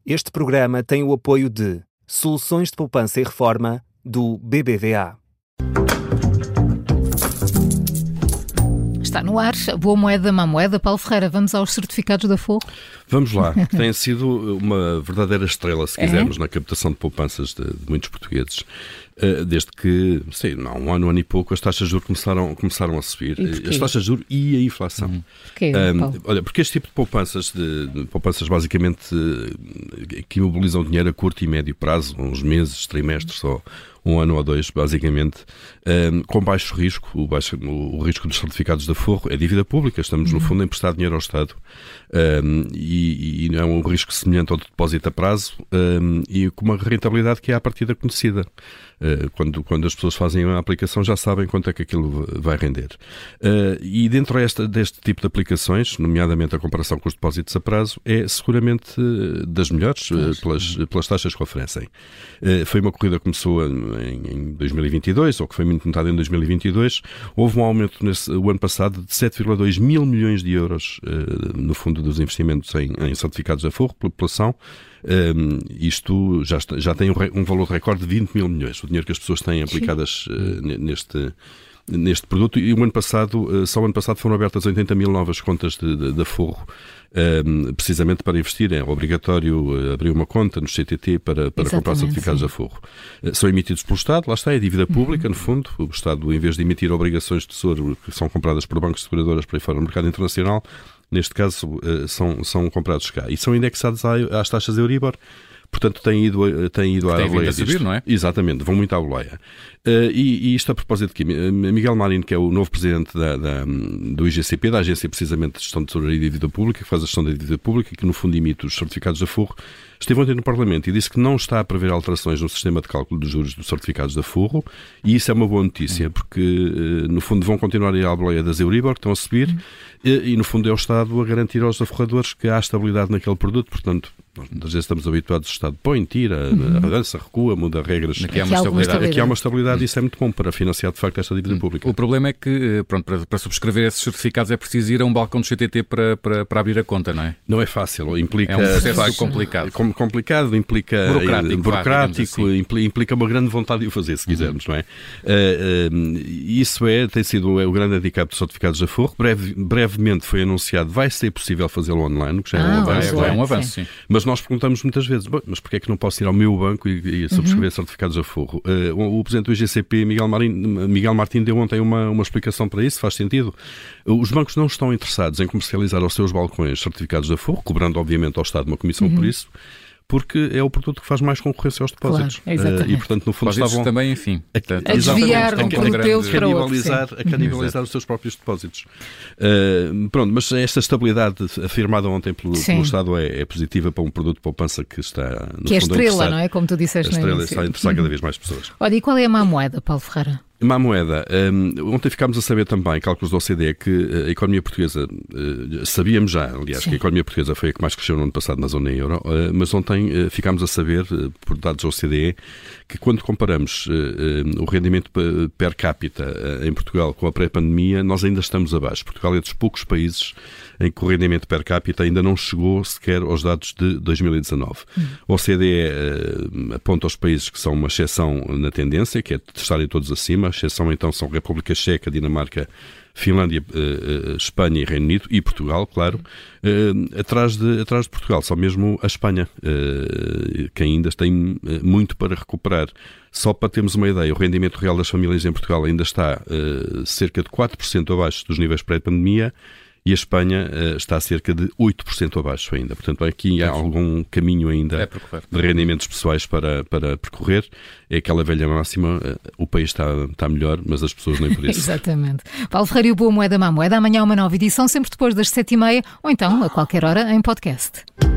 Este programa tem o apoio de Soluções de Poupança e Reforma do BBVA. Está no ar, a boa moeda, má moeda. Paulo Ferreira, vamos aos certificados da Forro? Vamos lá, que tem sido uma verdadeira estrela, se quisermos, na captação de poupanças de muitos portugueses. Desde que, sei, há um ano e pouco, as taxas de juros começaram a subir. As taxas de juros e a inflação. Porquê, Paulo? Olha, porque este tipo de poupanças basicamente que imobilizam dinheiro a curto e médio prazo, uns meses, trimestres ou um ano ou dois, basicamente, com baixo risco. O risco dos certificados da Forro é dívida pública. Estamos, no fundo, a emprestar dinheiro ao Estado. E é um risco semelhante ao de depósito a prazo e com uma rentabilidade que é à partida conhecida. Quando as pessoas fazem a aplicação já sabem quanto é que aquilo vai render. E dentro deste tipo de aplicações, nomeadamente a comparação com os depósitos a prazo, é seguramente das melhores pelas taxas que oferecem. Foi uma corrida que começou em 2022, ou que foi muito notada em 2022. Houve um aumento o ano passado de 7,2 mil milhões de euros no fundo dos investimentos em certificados da Forro pela população. Isto já tem um valor de recorde de 20 mil milhões, o dinheiro que as pessoas têm aplicadas neste produto. E só o ano passado foram abertas 80 mil novas contas da Forro, precisamente para investir. É obrigatório abrir uma conta no CTT para comprar certificados da Forro. São emitidos pelo Estado, lá está, é dívida pública, no fundo. O Estado, em vez de emitir obrigações de tesouro que são compradas por bancos seguradoras para ir fora no mercado internacional, neste caso são comprados cá e são indexados às taxas Euribor. Portanto, têm ido à boleia disto. Subir, não é? Exatamente, vão muito à boleia. E isto a propósito de quê? Miguel Marin, que é o novo presidente do IGCP, da Agência precisamente de Gestão de Tesouraria e Dívida Pública, que faz a gestão da dívida pública e que no fundo emite os certificados da Forro, esteve ontem no Parlamento e disse que não está a prever alterações no sistema de cálculo dos juros dos certificados da Forro, e isso é uma boa notícia, porque no fundo vão continuar a ir à boleia das Euribor, que estão a subir, e no fundo é o Estado a garantir aos aforradores que há estabilidade naquele produto. Portanto, nós muitas vezes estamos habituados, o Estado põe, tira, avança, recua, muda regras. Aqui há uma estabilidade. Aqui há uma estabilidade e isso é muito bom para financiar de facto esta dívida pública. O problema é que, para subscrever esses certificados é preciso ir a um balcão do CTT para abrir a conta, não é? Não é fácil, implica... É um processo complicado. Implica burocrático, implica uma grande vontade de o fazer, se quisermos, não é? Isso tem sido o grande handicap dos certificados da Forro. Brevemente foi anunciado, vai ser possível fazê-lo online, que já é um avanço. Sim. Mas nós perguntamos muitas vezes, mas porquê é que não posso ir ao meu banco e subscrever certificados da Forro? O presidente do IGCP, Miguel Martin, deu ontem uma explicação para isso, faz sentido. Os bancos não estão interessados em comercializar aos seus balcões certificados da Forro, cobrando obviamente ao Estado uma comissão por isso, porque é o produto que faz mais concorrência aos depósitos. Claro, e, portanto, no fundo estavam também, enfim, a desviar um produto para outro. A canibalizar os seus próprios depósitos. Pronto, mas esta estabilidade afirmada ontem pelo Estado é positiva para um produto de poupança que está, no fundo, que é estrela, não é? Como tu disseste no início. A estrela está a interessar cada vez mais pessoas. Olha, e qual é a má moeda, Paulo Ferreira? Má moeda. Ontem ficámos a saber também, cálculos da OCDE, que a economia portuguesa, sabíamos já, aliás, que a economia portuguesa foi a que mais cresceu no ano passado na zona euro, mas ontem ficámos a saber, por dados da OCDE, que quando comparamos o rendimento per capita em Portugal com a pré-pandemia, nós ainda estamos abaixo. Portugal é dos poucos países em que o rendimento per capita ainda não chegou sequer aos dados de 2019. A OCDE aponta aos países que são uma exceção na tendência, que é de estarem todos acima. A exceção então são República Checa, Dinamarca, Finlândia, Espanha e Reino Unido, e Portugal, claro. Atrás de Portugal, só mesmo a Espanha, que ainda tem muito para recuperar. Só para termos uma ideia, o rendimento real das famílias em Portugal ainda está cerca de 4% abaixo dos níveis pré-pandemia, e a Espanha está a cerca de 8% abaixo ainda. Portanto, aqui há algum caminho ainda de rendimentos pessoais para percorrer. É aquela velha máxima, o país está melhor, mas as pessoas nem por isso. Exatamente. Paulo Ferreira e o Boa Moeda, Má Moeda. Amanhã uma nova edição, sempre depois das 7h30, ou então a qualquer hora em podcast.